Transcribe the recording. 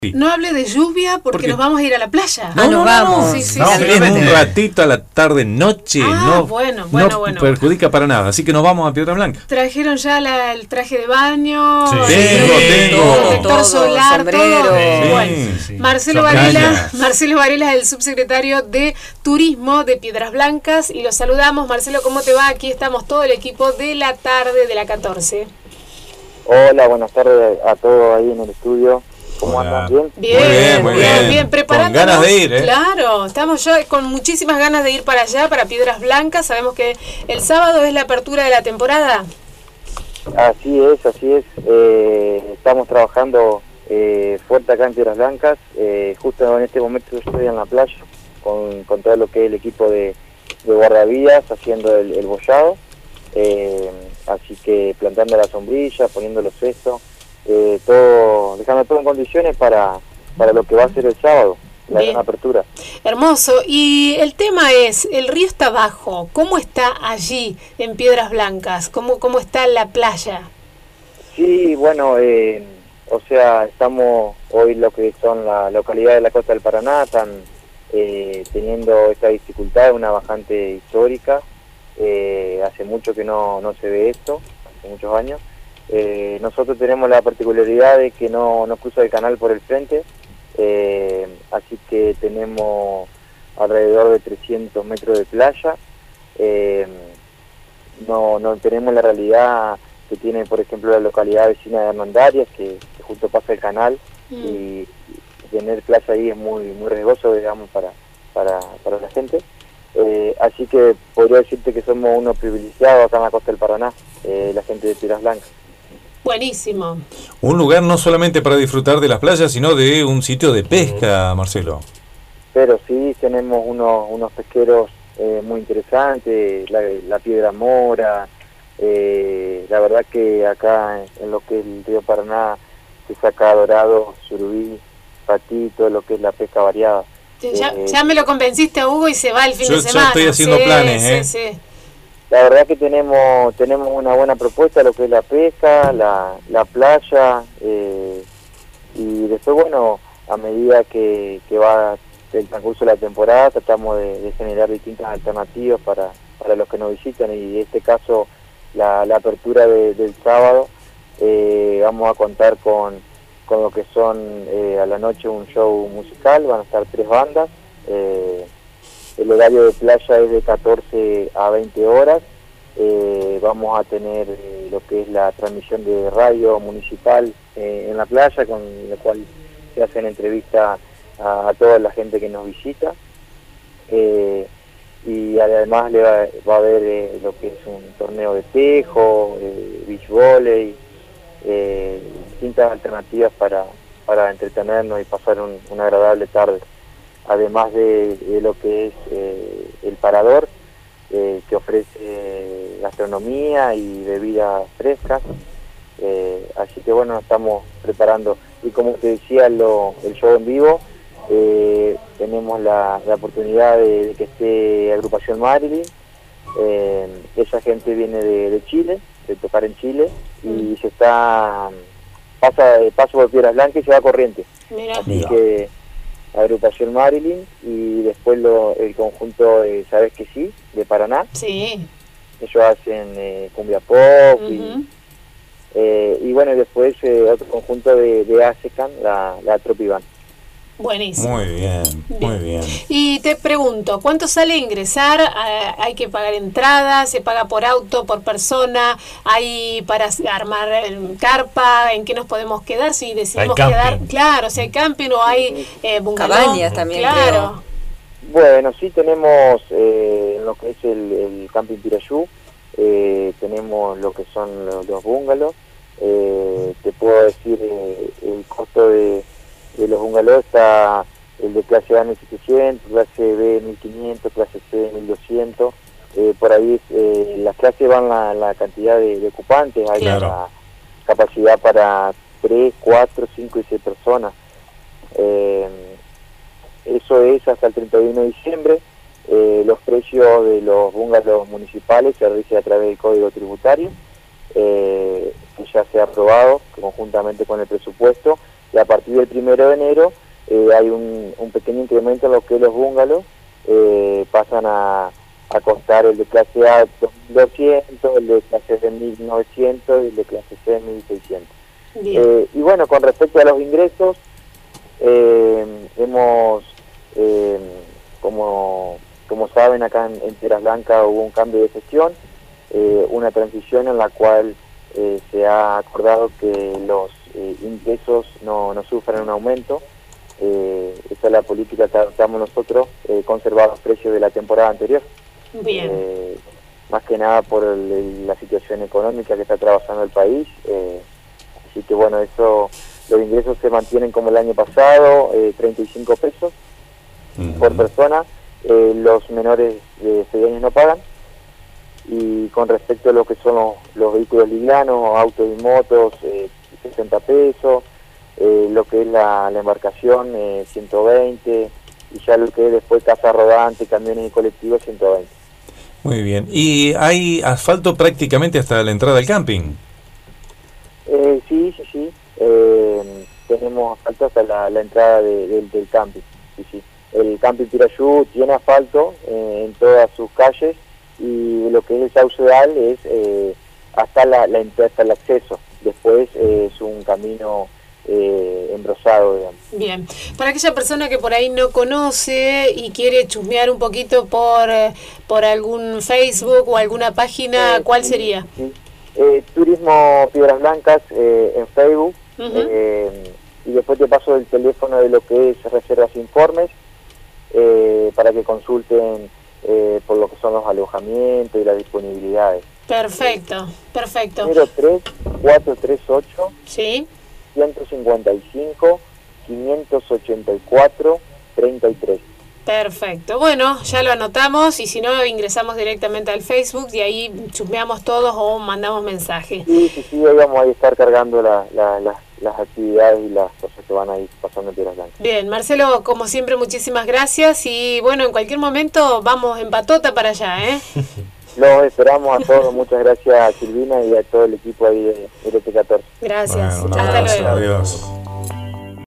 Sí. No hable de lluvia porque nos vamos a ir a la playa. Nos vamos. Sí, sí, No, sí. es un ratito a la tarde, noche. No bueno. perjudica para nada. Así que nos vamos a Piedra Blanca. ¿Trajeron ya el traje de baño? Sí. Todo, protector solar, sombrero. todo. Sí, Bueno, sí. Marcelo Varela es el subsecretario de Turismo de Piedras Blancas y lo saludamos. Marcelo, ¿cómo te va? Aquí estamos todo el equipo de la tarde de la 14. Hola, buenas tardes a todos ahí en el estudio. ¿Cómo Hola. andan? Bien? Muy Bien, preparándonos. Con ganas de ir, ¿eh? Claro, estamos ya con muchísimas ganas de ir para allá, para Piedras Blancas. Sabemos que el sábado es la apertura de la temporada. Así es. Estamos trabajando fuerte acá en Piedras Blancas. Justo en este momento yo estoy en la playa con todo lo que es el equipo de guardavidas haciendo el bollado. Así que plantando la sombrilla, poniendo los cestos. Dejando todo en condiciones para lo que va a ser el sábado, la gran apertura. Hermoso. Y el tema es, el río está bajo. ¿Cómo está allí en Piedras Blancas? ¿Cómo está la playa? Sí, bueno, estamos hoy lo que son la localidad de la costa del Paraná, están teniendo esta dificultad, una bajante histórica. Hace mucho que no se ve esto, hace muchos años. Nosotros tenemos la particularidad de que no cruza el canal por el frente, así que tenemos alrededor de 300 metros de playa. No tenemos la realidad que tiene, por ejemplo, la localidad vecina de Hernandarias, que justo pasa el canal, y tener playa ahí es muy riesgoso, digamos, para la gente. Así que podría decirte que somos unos privilegiados acá en la costa del Paraná, la gente de Piedras Blancas. Buenísimo. Un lugar no solamente para disfrutar de las playas, sino de un sitio de pesca, Marcelo. Pero sí, tenemos unos pesqueros muy interesantes, la piedra mora. La verdad que acá en lo que es el río Paraná se saca dorado, surubí, patito, lo que es la pesca variada. Ya me lo convenciste a Hugo y se va el fin de semana. Yo estoy haciendo planes, Sí. La verdad que tenemos una buena propuesta, lo que es la pesca, la playa, y después, bueno, a medida que va el transcurso de la temporada, tratamos de generar distintas alternativas para los que nos visitan, y en este caso, la apertura del sábado, vamos a contar con lo que son a la noche un show musical, van a estar 3 bandas. El horario de playa es de 14 a 20 horas. Vamos a tener lo que es la transmisión de radio municipal en la playa, con la cual se hacen entrevistas a toda la gente que nos visita. Y además va a haber lo que es un torneo de tejo, beach volley, distintas alternativas para entretenernos y pasar una agradable tarde. Además de lo que es el parador, que ofrece gastronomía y bebidas frescas. Así que bueno, nos estamos preparando. Y como te decía, el show en vivo, tenemos la oportunidad de que esté Agrupación Marilyn. Esa gente viene de Chile, de tocar en Chile, y pasa por Piedras Blancas y se va a Corrientes. Así que Agrupación Marilyn, y después el conjunto de Sabes que sí, de Paraná. Sí. Ellos hacen cumbia pop, y bueno, después otro conjunto de ASECAN, la Tropiband. Buenísimo. Muy bien. Y te pregunto, ¿cuánto sale ingresar? ¿Hay que pagar entrada? ¿Se paga por auto, por persona? ¿Hay para armar carpa? ¿En qué nos podemos quedar? Si decidimos quedar, claro, si hay camping o hay bungalow. Cabañas también, claro. Bueno, sí tenemos en lo que es el camping Pirayú, tenemos lo que son los bungalows. Te puedo decir el costo de los bungalows: está el de clase A 1700, clase B 1500, clase C 1200. Por ahí las clases van la cantidad de ocupantes, hay la capacidad para 3, 4, 5 y 6 personas. Eso es hasta el 31 de diciembre. Los precios de los bungalows municipales se rigen a través del Código Tributario, que ya se ha aprobado conjuntamente con el presupuesto, y a partir del 1 de enero hay un pequeño incremento en lo que los bungalows pasan a costar el de clase A 2.200, el de clase B 1.900 y el de clase C 1.600. Y bueno, con respecto a los ingresos, hemos, como saben, acá en Piedras Blancas hubo un cambio de gestión, una transición en la cual se ha acordado que los ingresos no sufran un aumento. Esa es la política que adoptamos nosotros, conservar los precios de la temporada anterior. Bien. Más que nada por la situación económica que está atravesando el país. Así que bueno, los ingresos se mantienen como el año pasado, 35 pesos por persona. Los menores de 6 años no pagan. Y con respecto a lo que son los vehículos livianos, autos y motos, 60 pesos. Lo que es la embarcación, 120, y ya lo que es después casa rodante, camiones y colectivos, 120. Muy bien. ¿Y hay asfalto prácticamente hasta la entrada al camping? Sí. Tenemos asfalto hasta la entrada del camping. Sí. El camping Pirayú tiene asfalto en todas sus calles, y lo que es el Saucedal es hasta hasta el acceso. Después es un camino engrosado, digamos. Bien, para aquella persona que por ahí no conoce y quiere chusmear un poquito por algún Facebook o alguna página, ¿cuál sería? Sí. Turismo Piedras Blancas en Facebook, y después te paso el teléfono de lo que es reservas e informes, para que consulten por lo que son los alojamientos y las disponibilidades. Perfecto. 03-438 ¿sí? 155 584 33. Perfecto. Bueno, ya lo anotamos, y si no, ingresamos directamente al Facebook y ahí chusmeamos todos o mandamos mensaje. Sí, ahí vamos a estar cargando las actividades y las cosas que van a ir pasando en Piedras Blancas. Bien, Marcelo, como siempre, muchísimas gracias, y bueno, en cualquier momento vamos en patota para allá, ¿eh? Los esperamos a todos. Muchas gracias a Silvina y a todo el equipo ahí de LT14. Gracias. Bueno, hasta luego. Adiós.